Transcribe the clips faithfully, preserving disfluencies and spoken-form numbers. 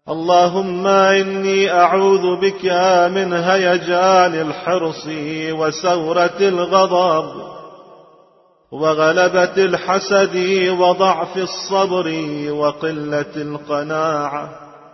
اللهم إني أعوذ بك من هيجان الحرص وسورة الغضب وغلبة الحسد وضعف الصبر وقلة القناعة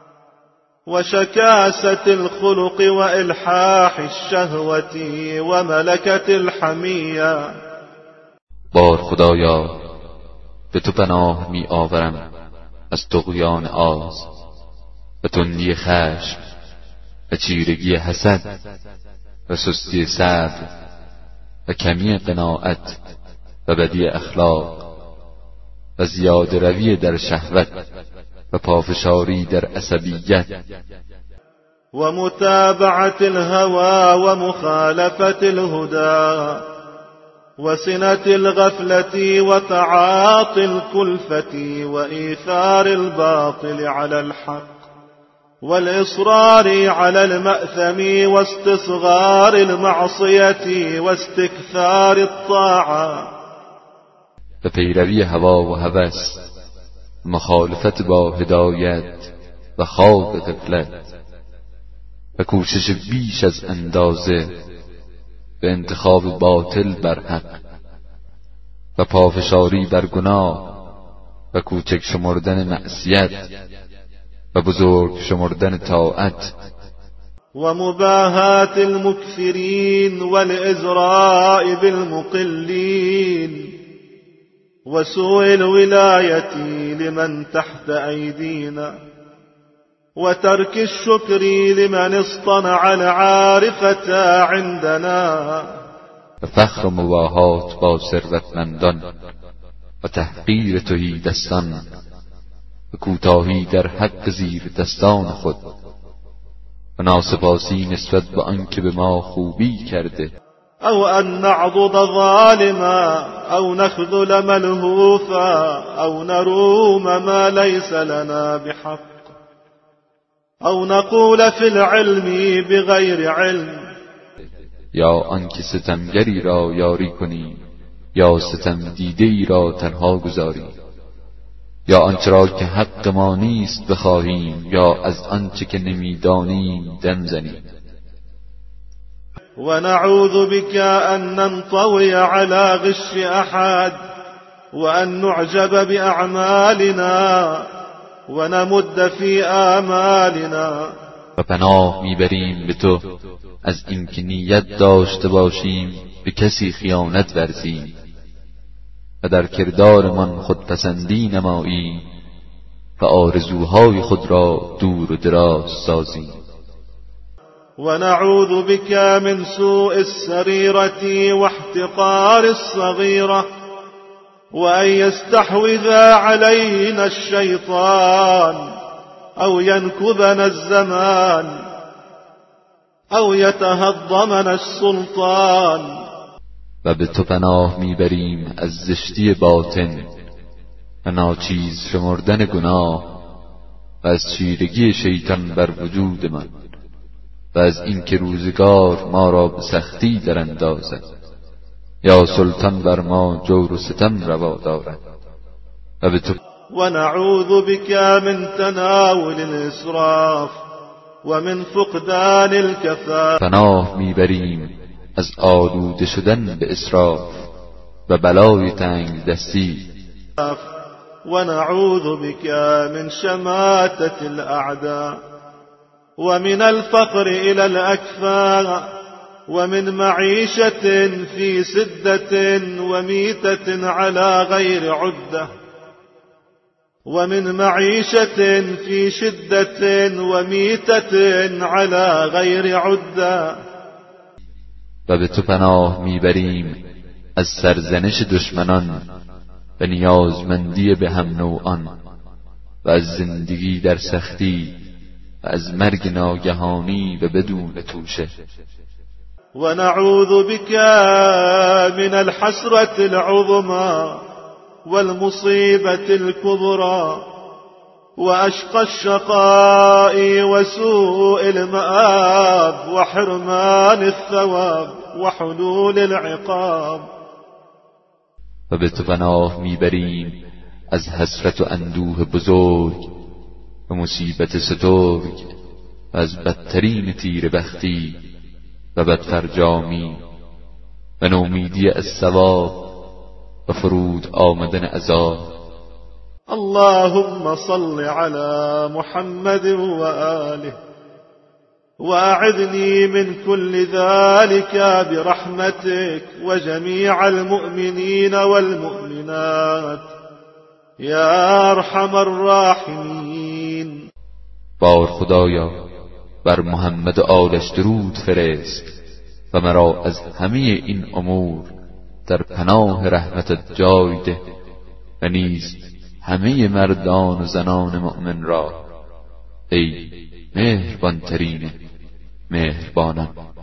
وشكاسة الخلق وإلحاح الشهوة وملكة الحمية. بار خدایا به تو پناه می آورم از طغیان آز و تندی خشم و چیرگی حسد و سستی صبر و کمی قناعت و بدی اخلاق و زیاده روی در شهوت و پافشاری در عصبیت و متابعت الهوى و مخالفت الهدى و سنة الغفلة و تعاطي الكلفة و ایثار الباطل على الحق والإصرار على المأثم واستصغار المعصية واستكثار الطاعة. به پیروی هوا و هوس، مخالفت با هدایت و خواب غفلت و کوشش بیش از اندازه به انتخاب باطل بر حق و پافشاری بر گناه و کوچک شمردن معصیت و بزرگ شمردن طاعت و مباهات المكثرین والازراء بالمقلین و سوء الولاية لمن تحت أيدينا و ترك الشكر لمن اصطنع العارفة عندنا. و فخر و مباهات با ثروتمندان و تحقیر تهیدستان و کوتاهی در حق زیر دستان خود و ناسپاسی نسبت به آنکه به ما خوبی کرده. او ان نعضد ظالما او نخذل ملهوفا او نروم ما ليس لنا بحق او نقول في العلم بغير علم. یا آنکه ستمگری را یاری کنی یا ستم دیده‌ای را تنها گذاری، یا آنچه را که حق ما نیست بخواهیم یا از آنچه که نمیدانیم دم زنیم. و نعوذ بك ان ننطوي على غش احد و ان نعجب باعمالنا و نمد في آمالنا. و پناه میبریم به تو از اینکه نیت داشته باشیم به کسی خیانت ورزیم و در کردارمان خودپسندی نماییم و آرزوهای خود را دور و دراز سازیم. و نعوذ بك من سوء السريرة واحتقار الصغيرة و ان يستحوذ علينا الشيطان او ينكبنا الزمان او يتهضمنا السلطان. و به تو پناه میبریم از زشتی باطن و ناچیز شمردن گناه و از چیرگی شیطان بر وجود من و از اینکه روزگار ما را به سختی در اندازد یا سلطان بر ما جور و ستم روا دارد. و به تو و نعوذ بك من تناول الاسراف و من فقدان الكفاف. پناه میبریم از آلوده شدن به اسراف و بلای تنگ دستی. و نعوذ بك من شماتة الاعداء و من الفقر الى الاكفاء و من معيشة في سدة و ميتة على غير عدة و من معيشة في شدة و ميتة على غير عدة. و به تو پناه میبریم از سرزنش دشمنان و نیازمندی به هم نوعان و از زندگی در سختی و از مرگ ناگهانی و بدون توشه. و نعوذ بك من الحسرة العظمى والمصيبة الكبرى وأشقى الشقاء وسوء المآب وحرمان الثواب وحلول العقاب. و به تو پناه میبریم از حسرت و اندوه بزرگ و مصیبت سترگ و از بدترین تیر بختی و بدفرجامی و نومیدی از ثواب و فرود آمدن عذاب. اللهم صل على محمد وآله وأعذني من كل ذلك برحمتك وجميع المؤمنين والمؤمنات يا أرحم الراحمين. بار خدایا بر محمد و آلش درود فرست و مرا از همه این امور در پناه رحمتت جای ده و نیز همه مردان و زنان مؤمن را، ای مهربان ترین مهربانان.